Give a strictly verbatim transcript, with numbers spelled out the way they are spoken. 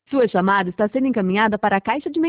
Sua chamada está sendo encaminhada para a caixa de